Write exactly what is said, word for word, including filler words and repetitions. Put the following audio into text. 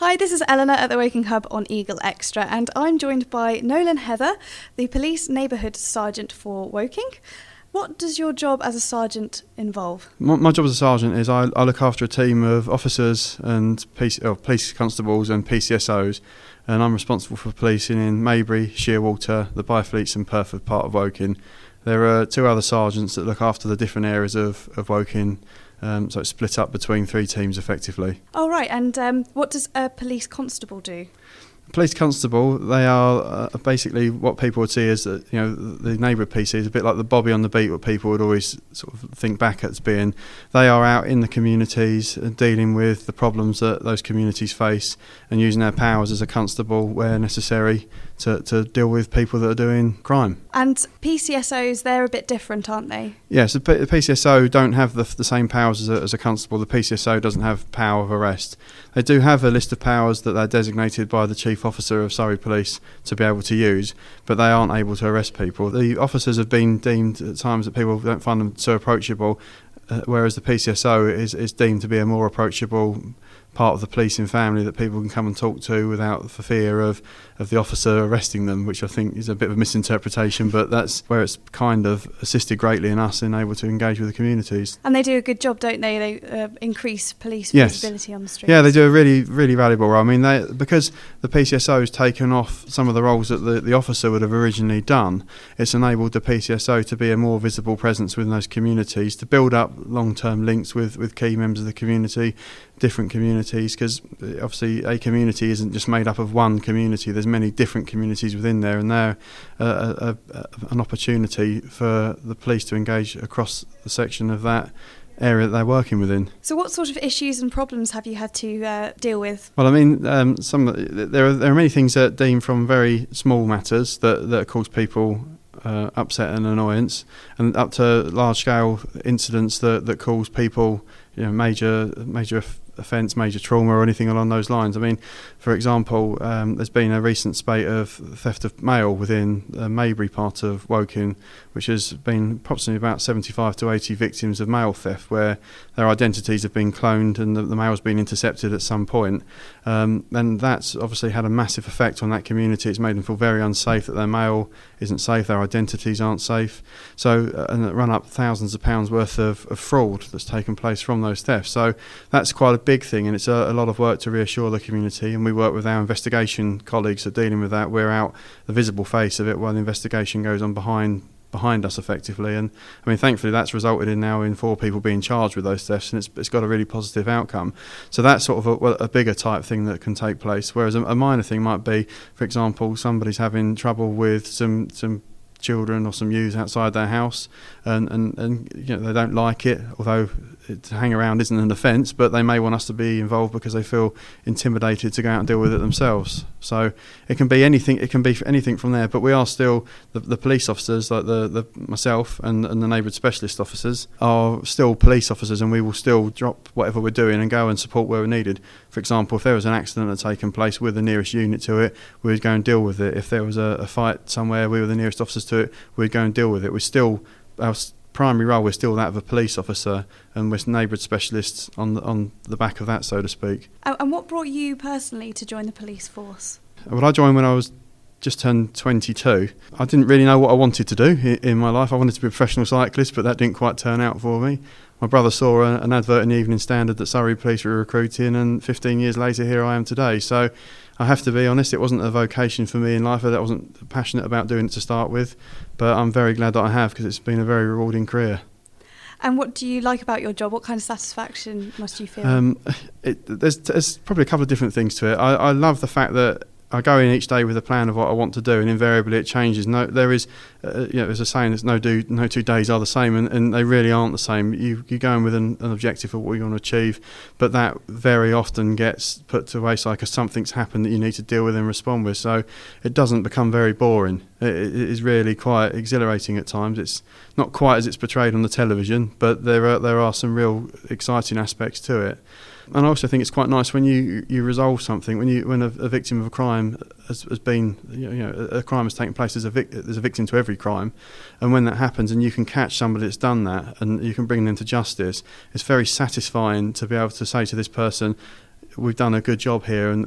Hi, this is Eleanor at the Woking Hub on Eagle Extra, and I'm joined by Nolan Heather, the Police Neighbourhood Sergeant for Woking. What does your job as a sergeant involve? My, my job as a sergeant is I, I look after a team of officers and P C, oh, police constables and P C S Os, and I'm responsible for policing in Maybury, Sheerwater, the Byfleets and Purford part of Woking. There are two other sergeants that look after the different areas of, of Woking, um, so it's split up between three teams effectively. Oh right, and um, what does a police constable do? Police constable, they are uh, basically what people would see as, uh, you know, the neighbourhood P C is a bit like the Bobby on the beat, what people would always sort of think back at as being. They are out in the communities uh, dealing with the problems that those communities face and using their powers as a constable where necessary to, to deal with people that are doing crime. And P C S Os, they're a bit different, aren't they? Yes, the, P- the P C S O don't have the, the same powers as a, as a constable. The P C S O doesn't have power of arrest. They do have a list of powers that they're designated by the Chief Officer of Surrey Police to be able to use, but they aren't able to arrest people. The officers have been deemed at times that people don't find them so approachable, uh, whereas the P C S O is, is deemed to be a more approachable part of the policing family that people can come and talk to without the fear of, of the officer arresting them, which I think is a bit of a misinterpretation, but that's where it's kind of assisted greatly in us in able to engage with the communities. And they do a good job, don't they? They uh, increase police Yes. visibility on the streets. Yeah, they do a really, really valuable role. I mean, they, because the P C S O has taken off some of the roles that the, the officer would have originally done, it's enabled the P C S O to be a more visible presence within those communities, to build up long-term links with, with key members of the community, different communities, because obviously a community isn't just made up of one community. There's many different communities within there, and they're uh, a, a, an opportunity for the police to engage across the section of that area that they're working within. So what sort of issues and problems have you had to uh, deal with? Well, I mean, um, some there are there are many things that deem from very small matters that, that cause people uh, upset and annoyance, and up to large scale incidents that, that cause people, you know, major major offence, major trauma or anything along those lines. I mean, for example, um, there's been a recent spate of theft of mail within the Maybury part of Woking, which has been approximately about seventy-five to eighty victims of mail theft where their identities have been cloned and the, the mail's been intercepted at some point. Um, and that's obviously had a massive effect on that community. It's made them feel very unsafe, that their mail isn't safe, their identities aren't safe. So, uh, and it run up thousands of pounds worth of, of fraud that's taken place from those thefts. So that's quite a big thing, and it's a, a lot of work to reassure the community, and we work with our investigation colleagues that are dealing with that. We're out the visible face of it while the investigation goes on behind behind us effectively, and I mean thankfully that's resulted in now in four people being charged with those thefts, and it's, it's got a really positive outcome. So that's sort of a, well, a bigger type thing that can take place, whereas a, a minor thing might be, for example, somebody's having trouble with some some children or some youths outside their house, and, and, and you know, they don't like it, although it, to hang around isn't an offence, but they may want us to be involved because they feel intimidated to go out and deal with it themselves. So it can be anything. It can be anything from there. But we are still the, the police officers, like the, the myself and, and the neighbourhood specialist officers, are still police officers, and we will still drop whatever we're doing and go and support where we're needed. For example, if there was an accident that had taken place, we're the nearest unit to it, we would go and deal with it. If there was a, a fight somewhere, we were the nearest officers to it, we'd go and deal with it. We're still our primary role, we're still that of a police officer, and we're neighbourhood specialists on the, on the back of that, so to speak. And what brought you personally to join the police force? Well, I joined when I was just turned twenty-two. I didn't really know what I wanted to do in my life. I wanted to be a professional cyclist, but that didn't quite turn out for me. My brother saw a, an advert in the Evening Standard that Surrey Police were recruiting, and fifteen years later, here I am today. So I have to be honest, it wasn't a vocation for me in life. I wasn't passionate about doing it to start with, but I'm very glad that I have, because it's been a very rewarding career. And what do you like about your job? What kind of satisfaction must you feel? Um, it, there's, there's probably a couple of different things to it. I, I love the fact that I go in each day with a plan of what I want to do, and invariably it changes. No, there is, uh, you know, there's a saying: "There's no do, no two days are the same," and, and they really aren't the same. You you go in with an, an objective of what you want to achieve, but that very often gets put to wayside because something's happened that you need to deal with and respond with. So it doesn't become very boring. It, it is really quite exhilarating at times. It's not quite as it's portrayed on the television, but there are there are some real exciting aspects to it. And I also think it's quite nice when you, you resolve something, when you when a, a victim of a crime has, has been, you know, a crime has taken place, there's a, vic, there's a victim to every crime, and when that happens and you can catch somebody that's done that and you can bring them to justice, it's very satisfying to be able to say to this person, we've done a good job here, and,